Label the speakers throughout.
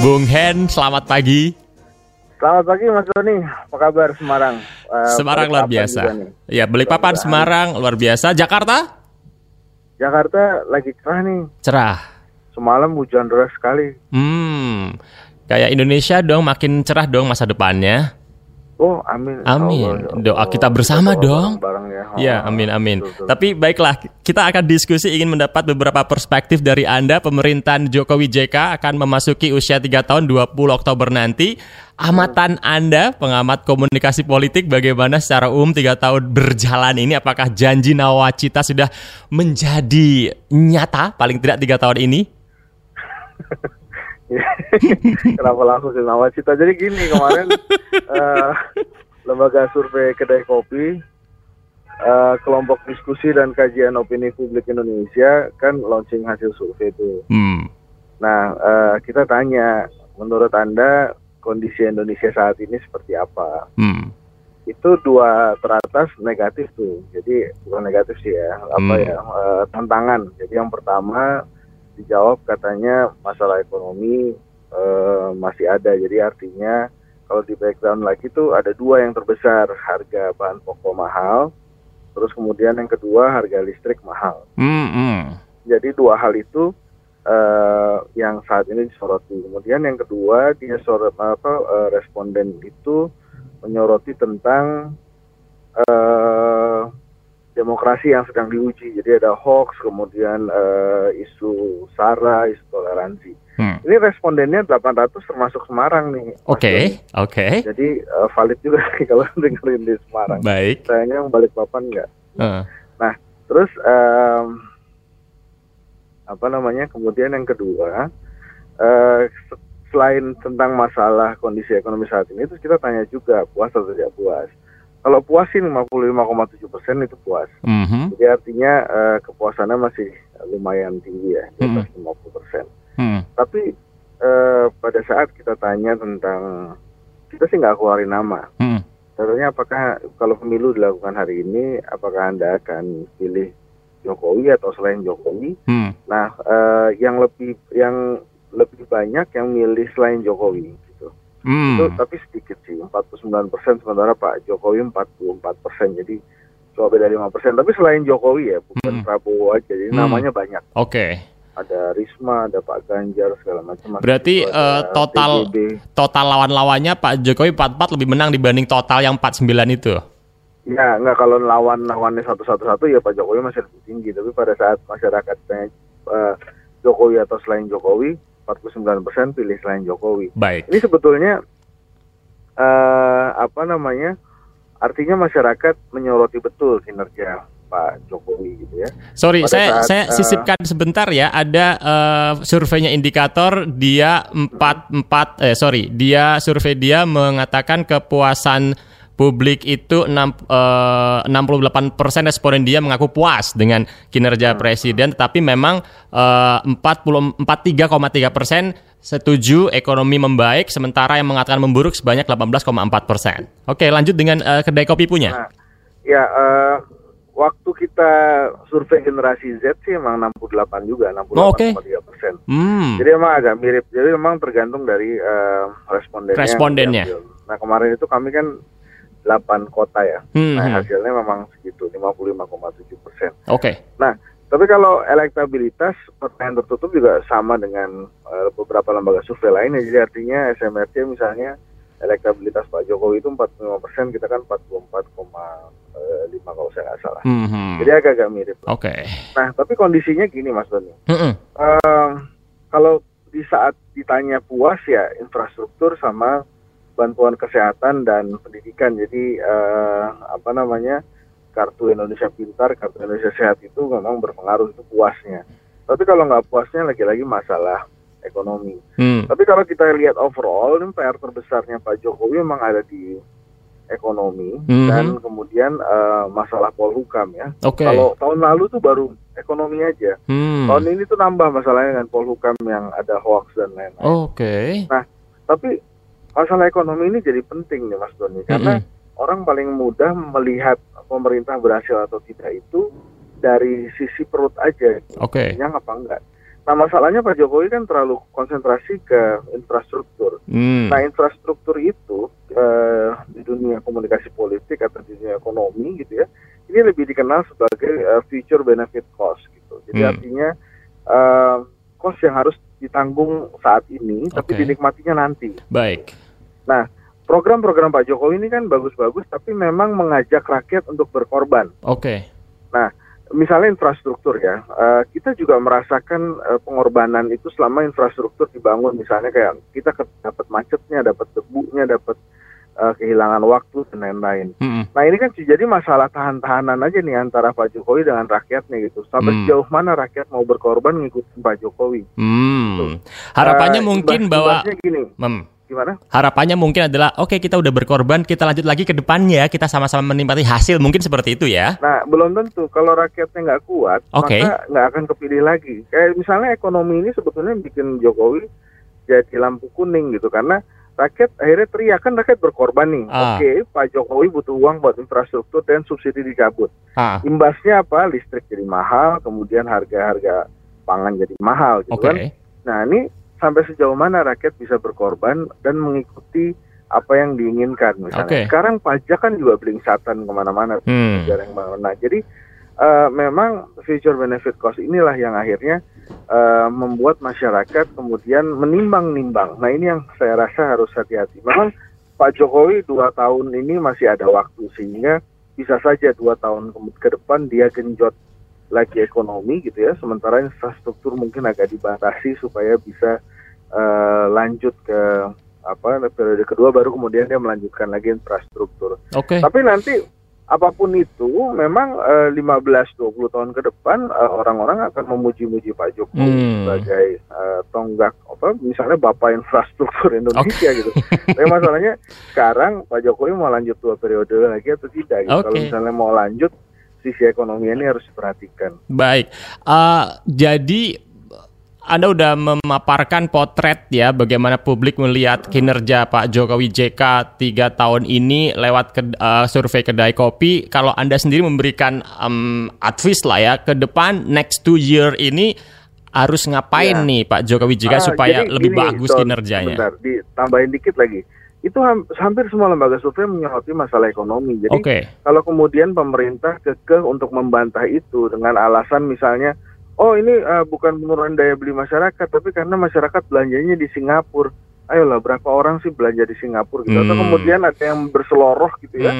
Speaker 1: Bung Hen, selamat pagi.
Speaker 2: Selamat pagi Mas Doni, apa kabar Semarang?
Speaker 1: Semarang luar biasa. Ya, Balikpapan, Semarang luar biasa. Jakarta?
Speaker 2: Jakarta lagi cerah nih.
Speaker 1: Cerah.
Speaker 2: Semalam hujan deras sekali.
Speaker 1: Kayak Indonesia dong, makin cerah dong masa depannya.
Speaker 2: Oh, amin.
Speaker 1: Amin. Doa kita bersama dong.
Speaker 2: Bareng ya.
Speaker 1: Ya, amin.
Speaker 2: Betul.
Speaker 1: Tapi baiklah, kita akan diskusi ingin mendapat beberapa perspektif dari Anda. Pemerintahan Jokowi JK akan memasuki usia 3 tahun 20 Oktober nanti. Amatan Anda, pengamat komunikasi politik, bagaimana secara umum 3 tahun berjalan ini? Apakah janji nawacita sudah menjadi nyata paling tidak 3 tahun ini?
Speaker 2: Kenapa langsung ke nawacita? Jadi gini, kemarin lembaga survei Kedai Kopi, kelompok diskusi dan kajian opini publik Indonesia kan launching hasil survei itu. Nah, kita tanya, menurut Anda kondisi Indonesia saat ini seperti apa? Itu 2 teratas negatif tuh. Jadi bukan negatif sih ya, tantangan. Jadi yang pertama dijawab katanya masalah ekonomi masih ada. Jadi artinya kalau di background lagi tuh ada 2 yang terbesar, harga bahan pokok mahal, terus kemudian yang kedua harga listrik mahal. Jadi 2 hal itu yang saat ini disoroti. Kemudian yang kedua dia responden itu menyoroti tentang demokrasi yang sedang diuji. Jadi ada hoax, kemudian isu SARA, isu toleransi. Ini respondennya 800 termasuk Semarang nih.
Speaker 1: Oke.
Speaker 2: Jadi valid juga sih kalau dengerin di Semarang.
Speaker 1: Baik.
Speaker 2: Sayangnya yang Balikpapan enggak. Nah, terus kemudian yang kedua, selain tentang masalah kondisi ekonomi saat ini, terus kita tanya juga puas atau tidak puas. Kalau puas sih 55,7% itu puas. Jadi artinya kepuasannya masih lumayan tinggi ya, di atas 50%. Tapi pada saat kita tanya tentang, kita sih nggak keluarin nama. Contohnya apakah kalau pemilu dilakukan hari ini, apakah Anda akan pilih Jokowi atau selain Jokowi? Nah, yang lebih banyak yang milih selain Jokowi. Itu tapi sedikit sih, 49%, sementara Pak Jokowi 44%, jadi cuma beda 5%. Tapi selain Jokowi ya, bukan Prabowo aja, jadi namanya banyak. Ada Risma, ada Pak Ganjar, segala macam.
Speaker 1: Berarti total lawan-lawannya Pak Jokowi 44 lebih menang dibanding total yang 49 itu?
Speaker 2: Ya, enggak, kalau lawannya satu-satu ya Pak Jokowi masih lebih tinggi. Tapi pada saat masyarakat Jokowi atau selain Jokowi, 49% pilih selain Jokowi.
Speaker 1: Baik.
Speaker 2: Ini sebetulnya artinya masyarakat menyoroti betul kinerja Pak Jokowi gitu ya.
Speaker 1: Sorry, saya sisipkan sebentar ya. Ada surveinya Indikator, survei dia mengatakan kepuasan publik itu 68% responden dia mengaku puas dengan kinerja presiden, tetapi memang 43,3% setuju ekonomi membaik, sementara yang mengatakan memburuk sebanyak 18,4%. Oke, lanjut dengan Kedai Kopi punya.
Speaker 2: Waktu kita survei generasi Z sih emang 68 juga, 68,3%. Jadi emang agak mirip. Jadi memang tergantung dari respondennya. Nah, kemarin itu kami kan 8 kota ya. Nah, hasilnya memang segitu, 55,7%. Nah, tapi kalau elektabilitas pertanyaan tertutup juga sama dengan beberapa lembaga survei lainnya. Jadi artinya SMRC misalnya elektabilitas Pak Jokowi itu 45%, kita kan 44,5 kalau saya nggak salah. Jadi agak-agak mirip. Nah, tapi kondisinya gini Mas Doni. Kalau di saat ditanya puas ya infrastruktur sama bantuan kesehatan dan pendidikan. Jadi kartu Indonesia Pintar, kartu Indonesia Sehat itu memang berpengaruh, itu puasnya. Tapi kalau nggak puasnya lagi-lagi masalah ekonomi. Tapi kalau kita lihat overall, ini PR terbesarnya Pak Jokowi memang ada di ekonomi dan kemudian masalah Polhukam ya. Kalau tahun lalu tuh baru ekonomi aja. Tahun ini tuh nambah masalahnya dengan Polhukam yang ada hoax dan lain-lain. Nah, tapi masalah ekonomi ini jadi penting nih Mas Doni, karena orang paling mudah melihat pemerintah berhasil atau tidak itu dari sisi perut aja, kenyang apa enggak. Nah, masalahnya Pak Jokowi kan terlalu konsentrasi ke infrastruktur. Nah, infrastruktur itu di dunia komunikasi politik atau di dunia ekonomi gitu ya, ini lebih dikenal sebagai future benefit cost gitu. Jadi artinya cost yang harus ditanggung saat ini, tapi dinikmatinya nanti.
Speaker 1: Baik.
Speaker 2: Nah, program-program Pak Jokowi ini kan bagus-bagus, tapi memang mengajak rakyat untuk berkorban. Nah, misalnya infrastruktur ya, kita juga merasakan pengorbanan itu selama infrastruktur dibangun. Misalnya kayak kita dapat macetnya, dapat debunya, dapat kehilangan waktu dan lain-lain. Nah, ini kan jadi masalah tahan-tahanan aja nih antara Pak Jokowi dengan rakyatnya gitu. Sampai sejauh mana rakyat mau berkorban ngikutin Pak Jokowi.
Speaker 1: Harapannya mungkin bahwa
Speaker 2: gini. Gimana?
Speaker 1: Harapannya mungkin adalah kita udah berkorban, kita lanjut lagi ke depannya, kita sama-sama menikmati hasil, mungkin seperti itu ya.
Speaker 2: Nah, belum tentu. Kalau rakyatnya nggak kuat, maka nggak akan kepilih lagi. Kayak misalnya ekonomi ini sebetulnya bikin Jokowi jadi lampu kuning gitu, karena rakyat akhirnya teriak, kan rakyat berkorban nih. Pak Jokowi butuh uang buat infrastruktur dan subsidi dicabut. Imbasnya apa? Listrik jadi mahal, kemudian harga-harga pangan jadi mahal gitu kan. Nah, ini sampai sejauh mana rakyat bisa berkorban dan mengikuti apa yang diinginkan misalnya. Sekarang pajak kan juga belingsatan kemana-mana. Nah, jadi memang future benefit cost inilah yang akhirnya membuat masyarakat kemudian menimbang-nimbang. Nah, ini yang saya rasa harus hati-hati. Memang Pak Jokowi 2 tahun ini masih ada waktu, sehingga bisa saja 2 tahun ke depan dia genjot lagi ekonomi gitu ya, sementara infrastruktur mungkin agak dibatasi supaya bisa lanjut ke periode kedua, baru kemudian dia melanjutkan lagi infrastruktur. Tapi nanti apapun itu memang 15-20 tahun ke depan orang-orang akan memuji-muji Pak Jokowi sebagai tonggak misalnya bapak infrastruktur Indonesia gitu. Tapi masalahnya sekarang Pak Jokowi mau lanjut 2 periode lagi atau tidak gitu. Kalau misalnya mau lanjut, sisi ekonomi ini harus diperhatikan.
Speaker 1: Baik, jadi Anda udah memaparkan potret ya bagaimana publik melihat kinerja Pak Jokowi JK 3 tahun ini lewat survei Kedai Kopi. Kalau Anda sendiri memberikan advice lah ya ke depan next 2 year ini harus ngapain nih Pak Jokowi JK supaya lebih bagus kinerjanya?
Speaker 2: Bentar, ditambahin dikit lagi. Itu hampir semua lembaga survei menyoroti masalah ekonomi. Jadi kalau kemudian pemerintah kekeh untuk membantah itu dengan alasan misalnya, ini bukan penurunan daya beli masyarakat, tapi karena masyarakat belanjanya di Singapura. Ayolah, berapa orang sih belanja di Singapura gitu. Atau kemudian ada yang berseloroh gitu ya,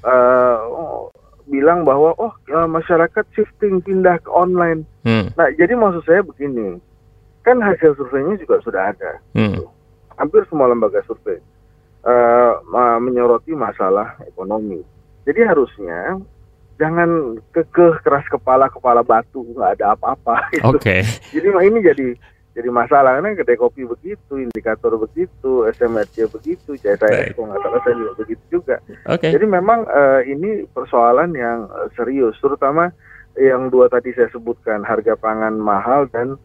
Speaker 2: bilang bahwa masyarakat shifting, pindah ke online. Nah, jadi maksud saya begini, kan hasil surveinya juga sudah ada. Gitu. Hampir semua lembaga survei menyoroti masalah ekonomi. Jadi harusnya jangan kekeh keras kepala batu, nggak ada apa-apa. Gitu. Jadi ini jadi masalah, karena Kedai Kopi begitu, indikator begitu, SMRC begitu, saya juga begitu juga. Jadi memang ini persoalan yang serius, terutama yang 2 tadi saya sebutkan, harga pangan mahal dan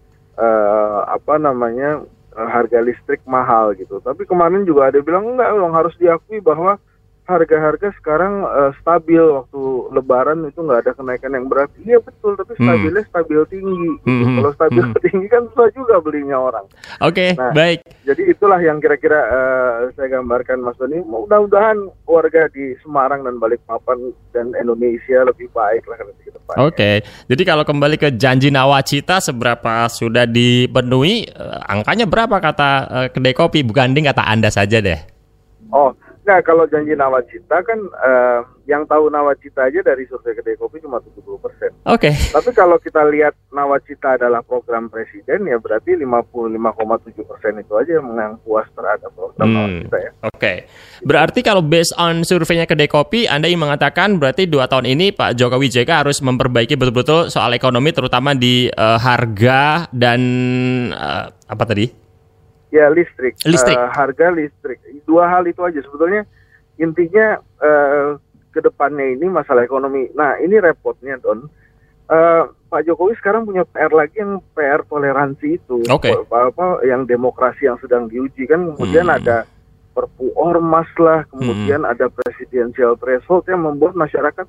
Speaker 2: harga listrik mahal gitu. Tapi kemarin juga ada bilang enggak, harus diakui bahwa harga-harga sekarang stabil. Waktu Lebaran itu nggak ada kenaikan yang berat. Iya betul, tapi stabilnya stabil tinggi. Gitu. Kalau stabil tinggi kan susah juga belinya orang. Nah,
Speaker 1: baik.
Speaker 2: Jadi itulah yang kira-kira saya gambarkan, Mas Doni. Mudah-mudahan warga di Semarang dan Balikpapan dan Indonesia lebih baik lah ke depan.
Speaker 1: Jadi kalau kembali ke janji nawacita, seberapa sudah dipenuhi? Angkanya berapa kata Kedai Kopi? Ganding kata Anda saja deh.
Speaker 2: Nah, kalau janji nawacita kan yang tahu nawacita aja dari survei Kedai Kopi cuma 70%. Tapi kalau kita lihat nawacita adalah program presiden, ya berarti 55,7% itu aja yang puas terhadap program nawacita ya.
Speaker 1: Berarti kalau based on surveinya Kedai Kopi, Anda ingin mengatakan berarti 2 tahun ini Pak Jokowi JK harus memperbaiki betul-betul soal ekonomi, terutama di harga dan apa tadi?
Speaker 2: Ya, listrik. Harga listrik. 2 hal itu aja sebetulnya. Intinya ke depannya ini masalah ekonomi. Nah, ini repotnya, Don. Pak Jokowi sekarang punya PR lagi, yang PR toleransi itu. Yang demokrasi yang sedang diuji kan. Kemudian ada Perpu Ormas lah, kemudian ada presidensial threshold yang membuat masyarakat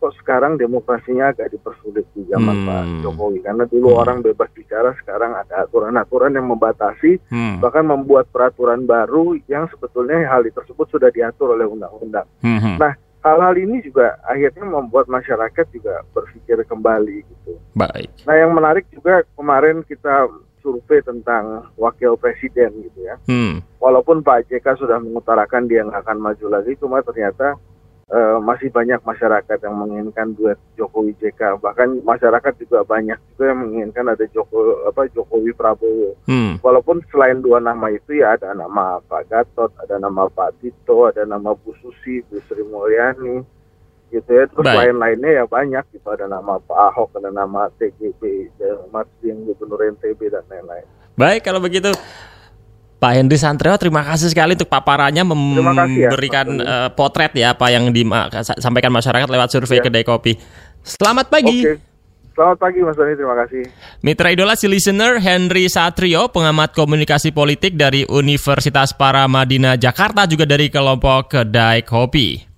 Speaker 2: kok sekarang demokrasinya agak dipersulit di zaman Pak Jokowi. Karena dulu orang bebas bicara, sekarang ada aturan-aturan yang membatasi, bahkan membuat peraturan baru yang sebetulnya hal tersebut sudah diatur oleh undang-undang. Nah, hal-hal ini juga akhirnya membuat masyarakat juga berpikir kembali gitu.
Speaker 1: Baik.
Speaker 2: Nah, yang menarik juga kemarin kita survei tentang wakil presiden gitu ya. Walaupun Pak JK sudah mengutarakan dia nggak akan maju lagi, cuma ternyata masih banyak masyarakat yang menginginkan duet Jokowi JK. Bahkan masyarakat juga banyak juga yang menginginkan ada Jokowi Prabowo. Walaupun selain dua nama itu ya ada nama Pak Gatot, ada nama Pak Tito, ada nama Bu Susi, Bu Sri Mulyani, gitu ya. Terus lain-lainnya ya banyak gitu. Ada nama Pak Ahok, ada nama TGB, Mas Ding, Gubernur NTB dan lain-lain.
Speaker 1: Baik, kalau begitu Pak Henry Satrio, terima kasih sekali untuk paparannya memberikan potret ya apa yang disampaikan masyarakat lewat survei Kedai Kopi. Selamat pagi.
Speaker 2: Oke. Selamat pagi Mas Dani, terima kasih.
Speaker 1: Mitra Idola si listener Henry Satrio, pengamat komunikasi politik dari Universitas Paramadina Jakarta, juga dari kelompok Kedai Kopi.